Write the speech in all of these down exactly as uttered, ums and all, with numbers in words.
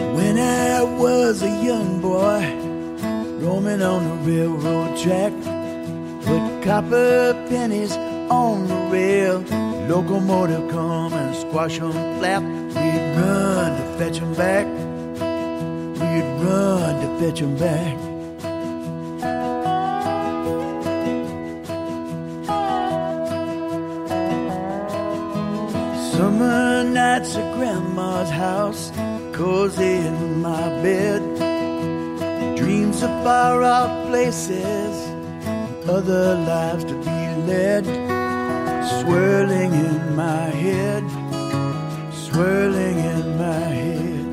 When I was a young boy, roaming on the railroad track, put copper pennies on the rail, locomotive come and squash 'em flat. We'd run to fetch 'em back, we'd run to fetch 'em back. Summer nights at Grandma's house, cozy in my bed, dreams of far out places, other lives to be led, swirling in my head, swirling in my head.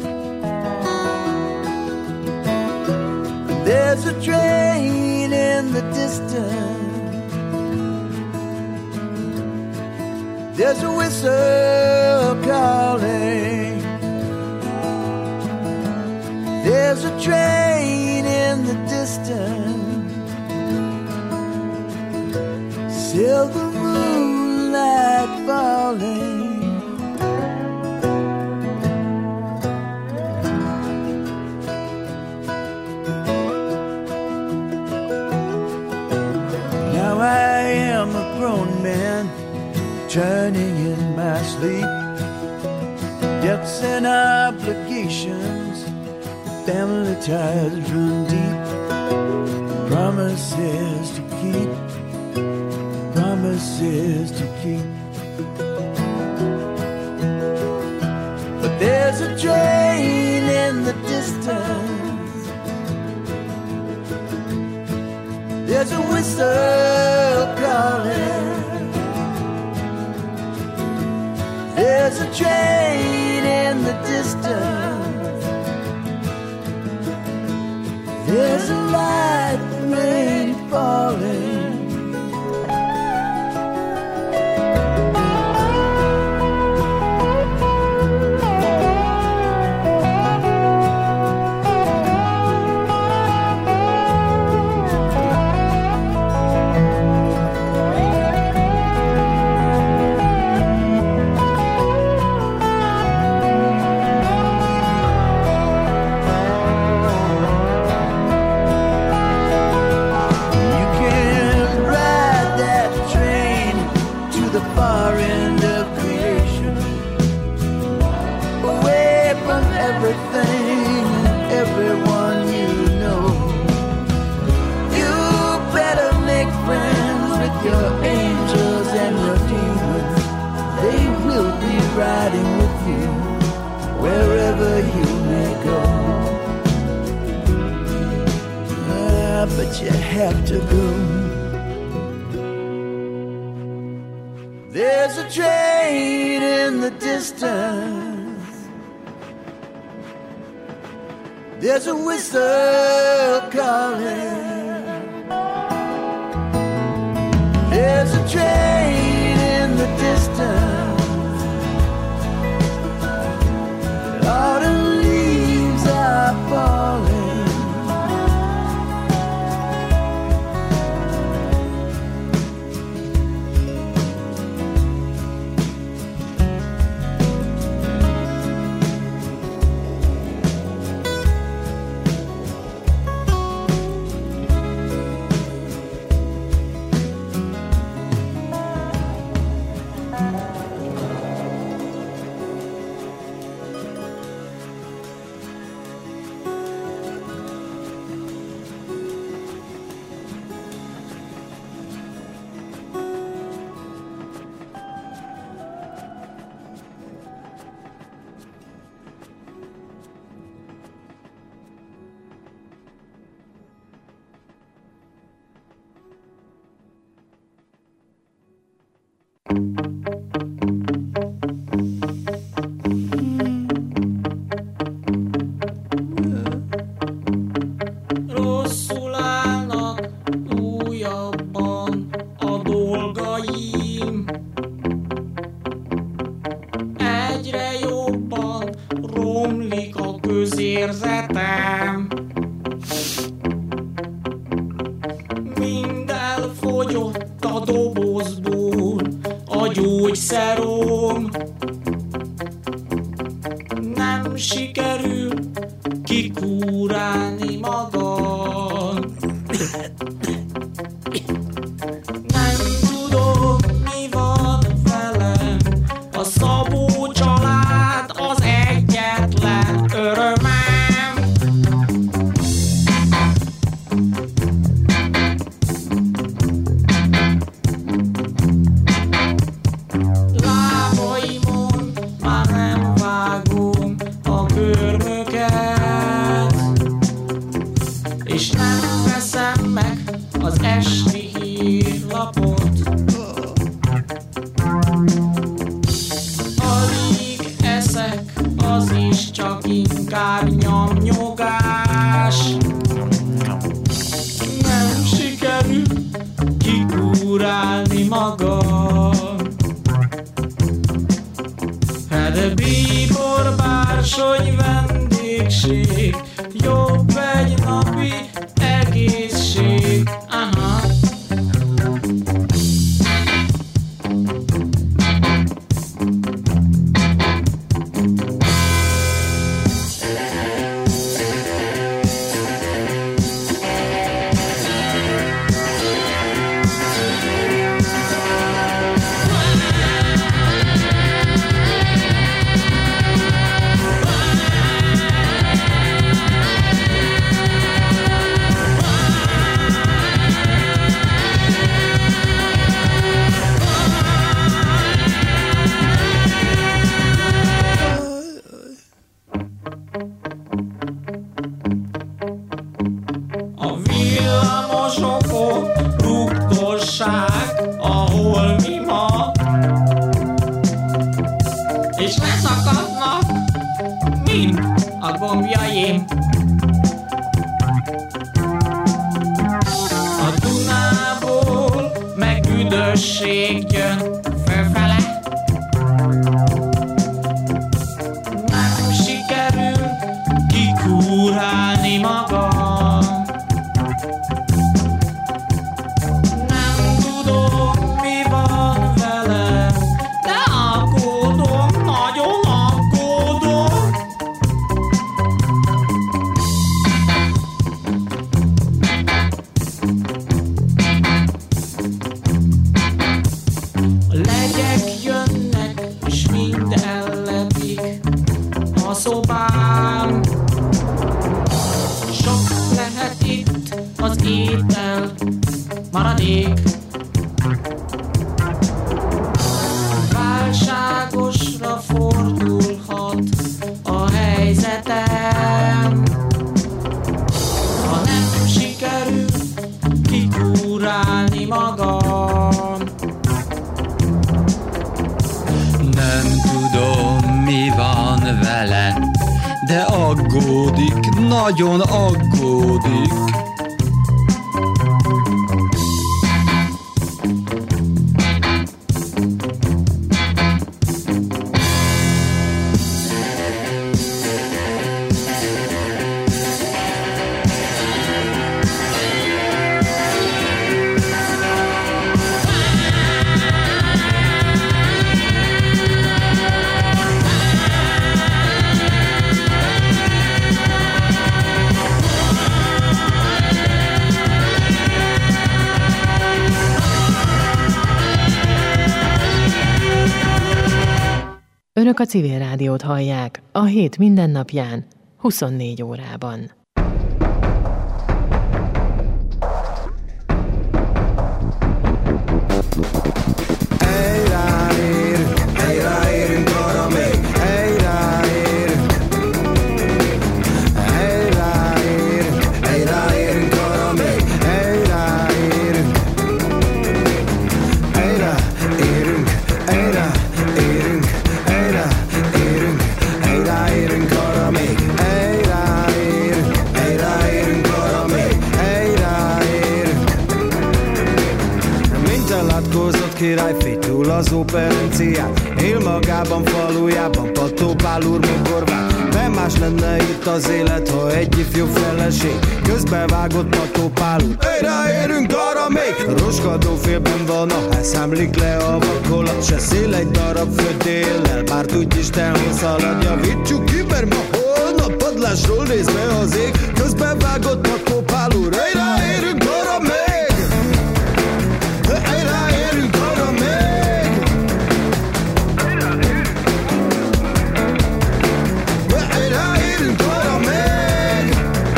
There's a train in the distance, there's a whistle calling, there's a train in the distance, silver moonlight falling. Now I am a grown man, turning in my sleep, debts and obligations, family ties run deep, promises to keep, promises to keep. But there's a train in the distance, there's a whistle calling, there's a train in the distance, there's a light rain falling. Far end of creation, away from everything and everyone you know. You better make friends with your angels and your demons. They will be riding with you wherever you may go. Ah, but you have to go. There's a train in the distance, there's a whistle calling, there's a train in the distance, autumn leaves are falling. Rosszul állnak újabban a dolgaim, egyre jobban romlik a közérzetem. Mind elfogyott a dobozból a gyógyszerom, nem sikerül kikúrálni magad. Nem tudom, mi van velem, a Szabó család az egyetlen örömem. Lábaimon már nem vágom a körmöket, és nem veszem meg az esti hírlapot. Alig eszek, az is csak inkább nyomnyogás. Nem sikerül kikúrálni magam. Hát bíbor, bársony, vendégség, jobb egy napi egészség. Aha. A villamosokon rúgdosság a holmimat, és leszakadnak mind a gombjaim. A Dunából meg üdösség jön fölfele. Nem sikerül kikúrálni magam. Nem tudom, mi van velem, de aggódom, nagyon aggódom. A legyek jönnek, és mind ellepik a szobám. Sok lehet itt az étel maradék. Válságosra fordulhat a helyzetem, ha nem sikerül kikúrálni magam. Nem tudom, mi van vele, de aggódik, nagyon aggódik. Önök a Civil Rádiót hallják a hét mindennapján, huszonnégy órában. Királyfi túl az operencián, él magában, falujában, Patópál úr mogorván. Nem más lenne itt az élet, ha egy ifjú feleség közbevágott Patópál úr. Hey, ráérünk arra még! Roskadó félben van a ház, számlik le a vakolat, se szél egy darab földéllel, bár tudj Isten, hogy szalad, javítsuk ki, mert ma hol állásról néz be az ég, közben vágott Patkó Pál úr. Hey, ráérünk arra még! Hey, ráérünk arra még! Hey, ráérünk arra még!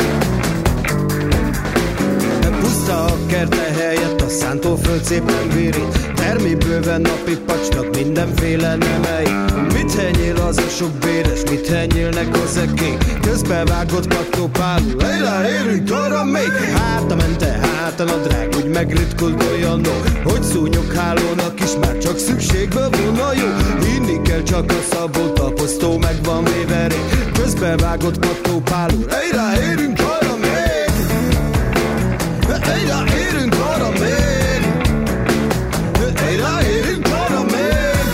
Puszta a kerte helyett, a szántóföld szépen vérít, termi bőven napi pacsnak mindenféle nemei. Mit henyél az a sok béres, mit henyélnek az ekék, közben vágott Patkó Pál úr. Hey, ráérünk arra még! Háta mente, háta nadrág, úgy megritkult olyan dolg, hogy szúnyog hálónak is már csak szükségbe volna jó. Hinni kell csak a Szabó taposztó meg van véve rég, közben vágott Patkó Pál úr. Hey, ráérünk arra még! Hey, ráérünk arra még! Hey, ráérünk arra még!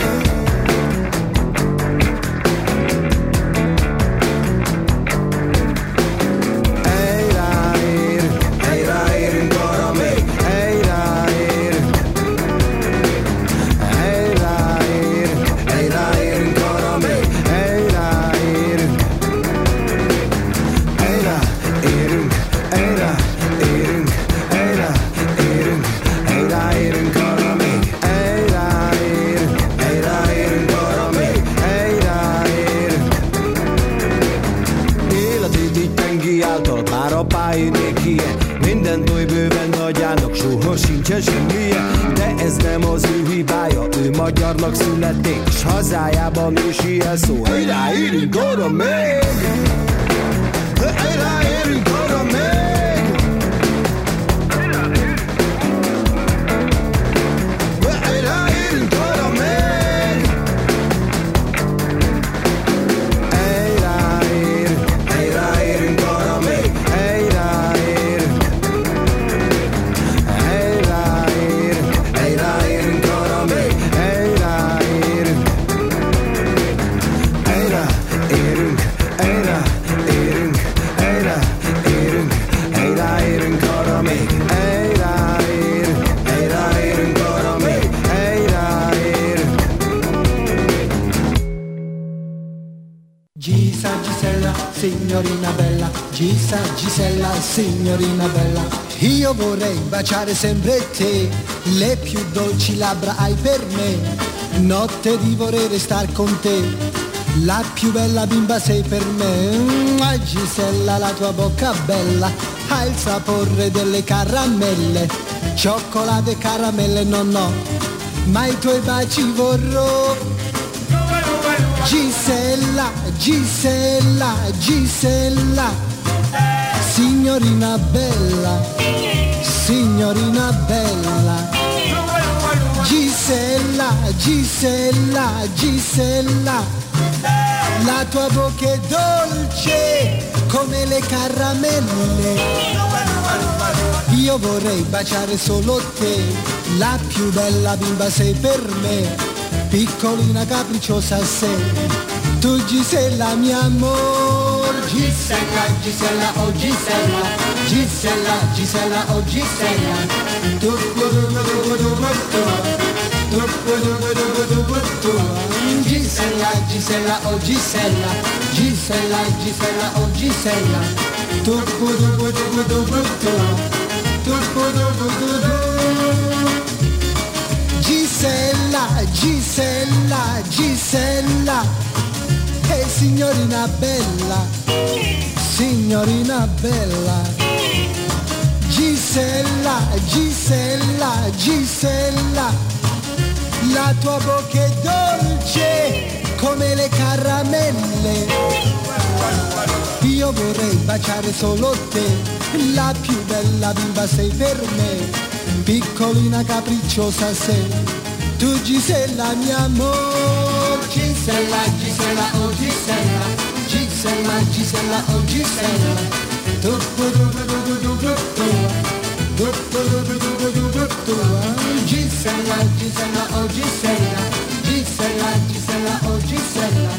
Mindent oly bőven nagyának, soha sincsen semmije, de ez nem az ő hibája, ő magyarnak születték, s hazájában ősi elszó. Hey, ráérünk arra még! Hey, ráérünk arra még! Hey, ráérünk arra még! Hey, ráér, hey, ráérünk arra még! Hey, ráér! Hey, ráér, hey, ráérünk arra még! Hey, ráér! Hey, ráérünk, hey, ráérünk, hey, ráérünk, hey, ráérünk arra még! Hey, ráér, hey, ráérünk arra még! Hey, ráér! Gisa, Gisella, signorina bella, Gisa, Gisella, signorina bella. Io vorrei baciare sempre te, le più dolci labbra hai per me. Notte di vorrei star con te, la più bella bimba sei per me. Mm, Gisella, la tua bocca bella ha il sapore delle caramelle, cioccolate e caramelle no no, ma i tuoi baci vorrò. Gisella, Gisella, Gisella, signorina bella, signorina bella. Gisella, Gisella, Gisella, la tua bocca è dolce come le caramelle. Io vorrei baciare solo te, la più bella bimba sei per me. Piccolina capricciosa sei, tu Gisella mio amor. Gisella, Gisella, oh Gisella, Gisella, Gisella, oh Gisella. Tu Gisella, Gisella, oh Gisella, Gisella, Gisella, oh Gisella. Tu Gisella, Gisella, Gisella, e signorina bella, signorina bella. Gisella, Gisella, Gisella, la tua bocca è dolce come le caramelle. Io vorrei baciare solo te, la più bella bimba sei per me. Piccolina capricciosa sei, tu Gisella mio amor. Gisella, Gisella, oh Gisella, Gisella, Gisella, oh Gisella. Tu Gisella, Gisella, oh Gisella, Gisella, Gisella, oh Gisella.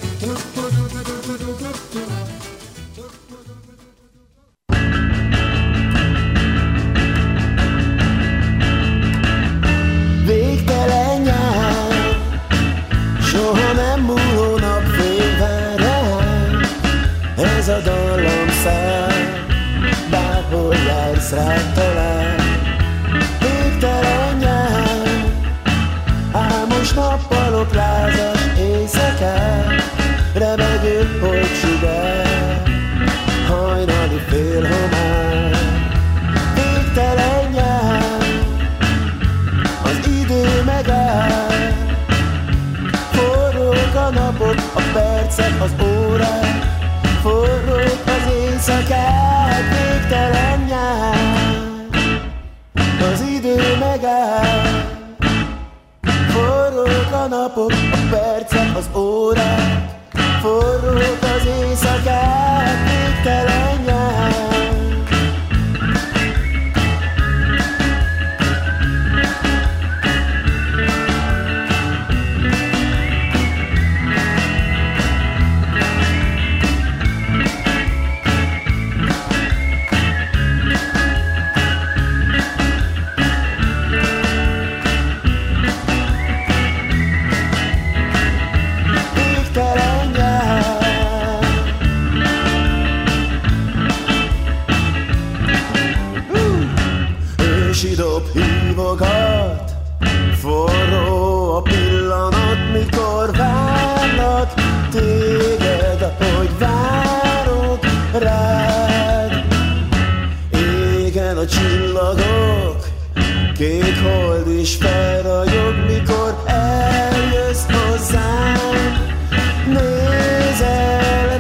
Végtelen nyár, soha nem múló napfényben rám. Ez a dallamszám, bárhol jársz, rád talál. Végtelen nyár, álmos nappalok, lázas éjszakák, remegő holtsugár, hajnali félhomár. Végtelen nyár, az idő megáll, forrók a napok, a percek, az órák, forrók az éjszakák. Végtelen nyár, az idő megáll, forrók a napok, a percek, az órák, forrók az éjszakák. Végtelen nyár. Hívogat, forró a pillanat, mikor várlak téged, ahogy várok rád. Égen a csillagok, kék hold is felragyog, mikor eljössz hozzám, nézel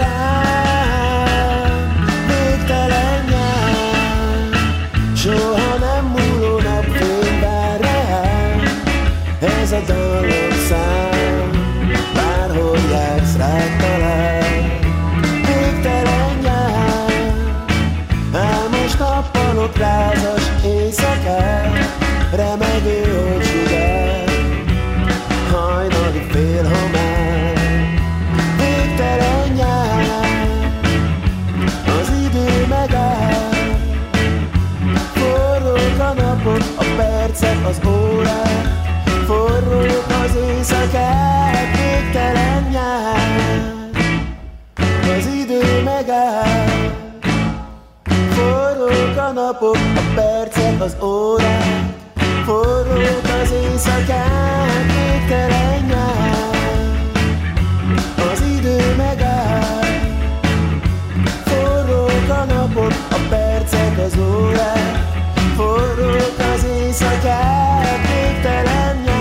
rám. Végtelen nyár, soha nem múló napfény vár rám. Ez a dallamszám, bárhol jársz, rád talál. Végtelen nyár, álmos nappalok, lázas éjszakák, remegő holtsugár, hajnali félhomár. Végtelen nyár, az idő megáll, forrók a napok, a percek, az órák, forrók az éjszakák. Végtelen nyár, az idő megáll, forrók a napok, a percek, az órák, forrók az éjszakák. Végtelen nyár, az idő megáll, forrók a napok, a percek, az órák, forrók az éjszakák. Végtelen nyár.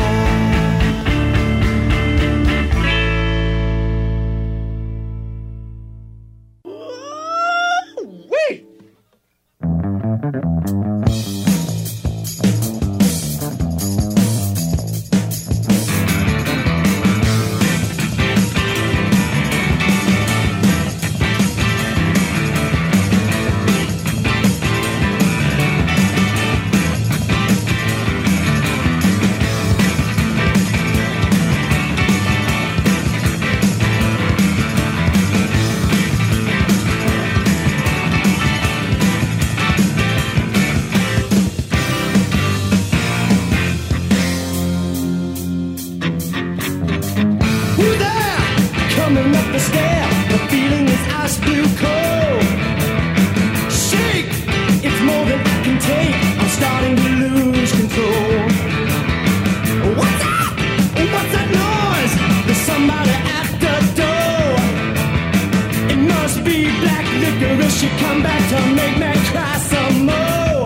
She come back to make me cry some more.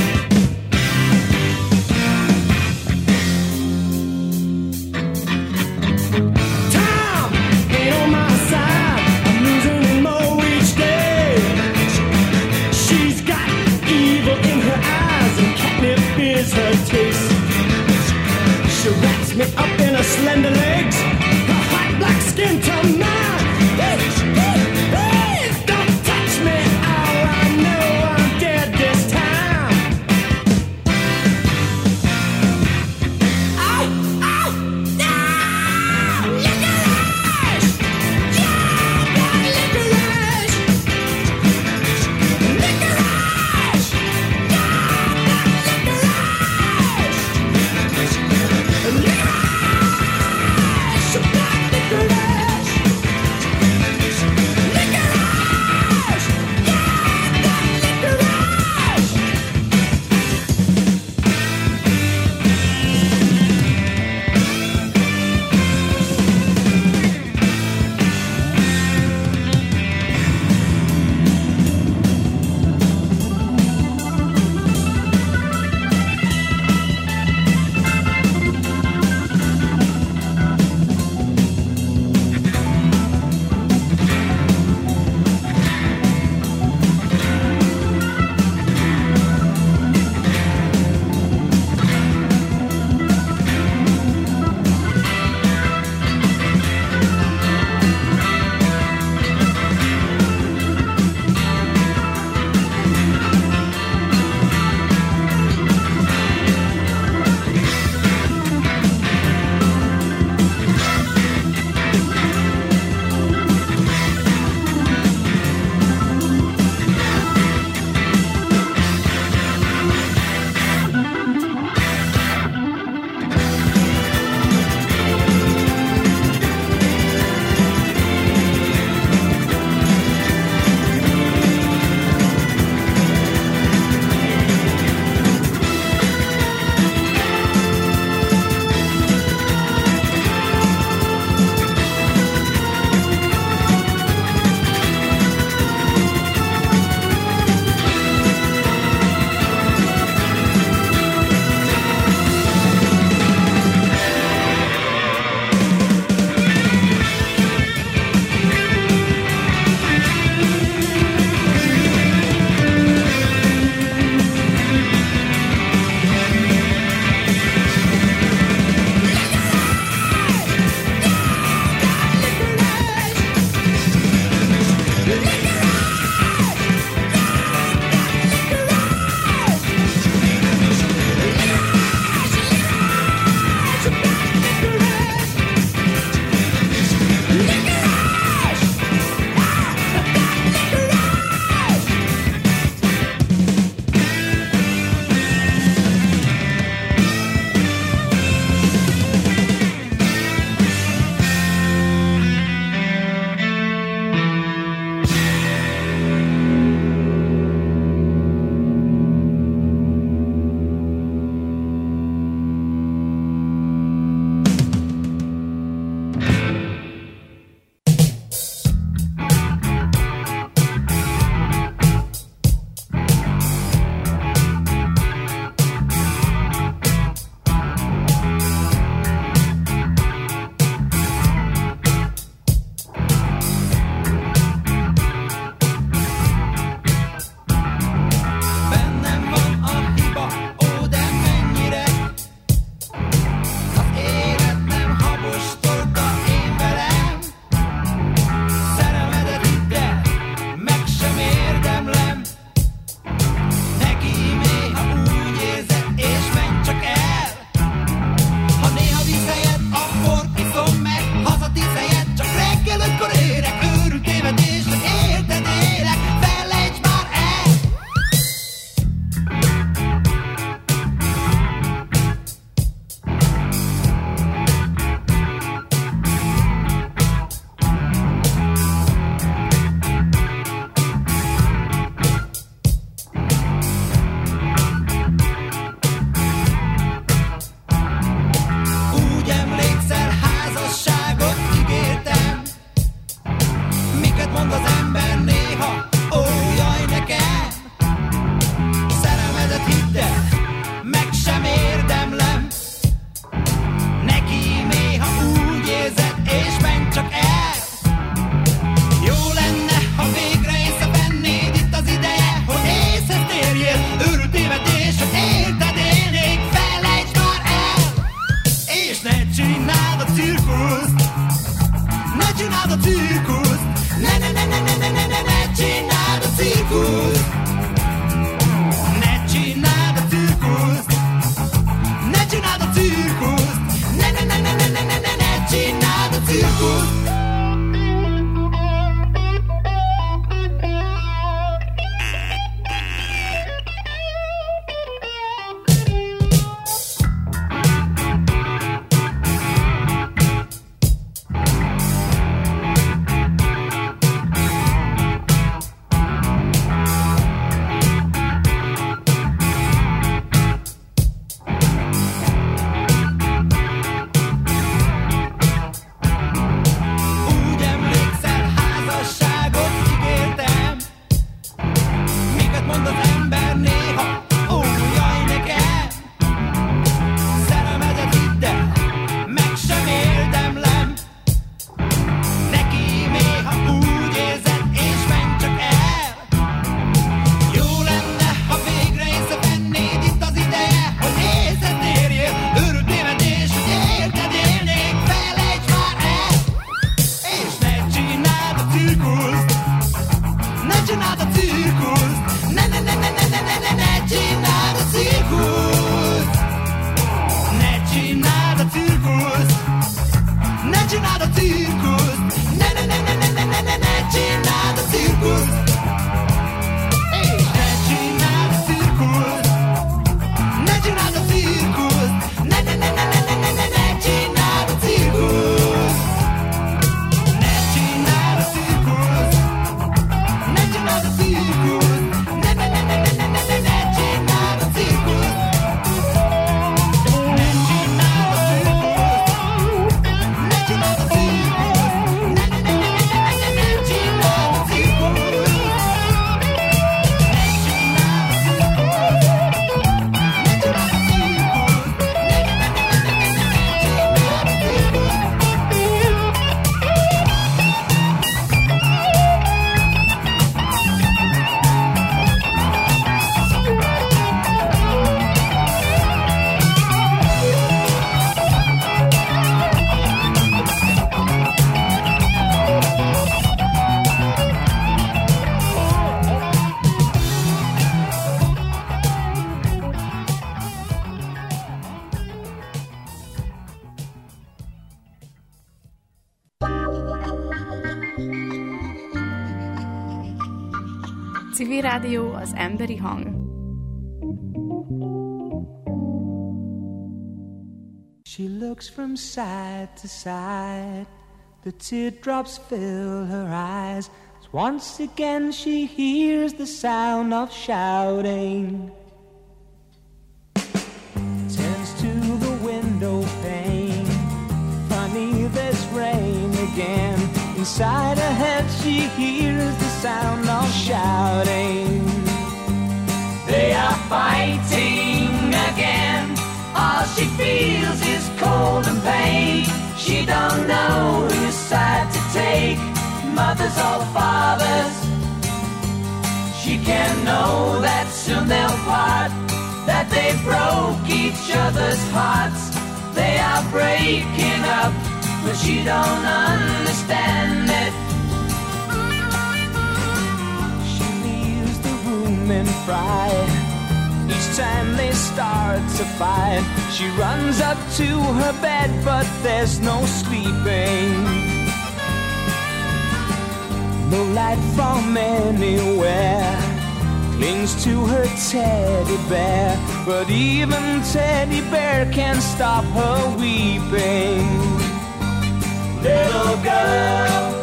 Time ain't on my side, I'm losing him more each day. She's got evil in her eyes and catnip is her taste. She wraps me up in her slender legs, her hot black skin to mine. Please don't touch me, oh I know I'm dead. csinálod a cirkuszt, ne ne ne ne ne ne ne ne ne csináld a cirkuszt, ne csináld a cirkuszt, ne csináld a cirkuszt, ne ne ne ne ne ne ne ne ne csináld a cirkuszt, ne csináld a cirkuszt, ne csináld a cirkuszt, ne ne ne ne ne ne ne ne ne csináld a cirkuszt, ne csináld a cirkuszt, ne csináld a cirkuszt, ne ne ne ne ne ne ne ne ne csináld a cirkuszt, ne csináld a cirkuszt, ne csináld a cirkuszt, ne ne ne ne ne ne ne csináld a cirkuszt. Civil Rádió, az emberi hang. She looks from side to side, the teardrops fill her eyes. Once again she hears the sound of shouting. Turns to the window pane, funny there's rain again. Inside her head she hears the sound of shouting. They are fighting again. All she feels is cold and pain. She don't know whose side to take, mothers or fathers. She can know that soon they'll part, that they broke each other's hearts. They are breaking up, but she don't understand it. She leaves the room in fright. Each time they start to fight, she runs up to her bed, but there's no sleeping. No light from anywhere clings to her teddy bear, but even teddy bear can't stop her weeping. Little girl,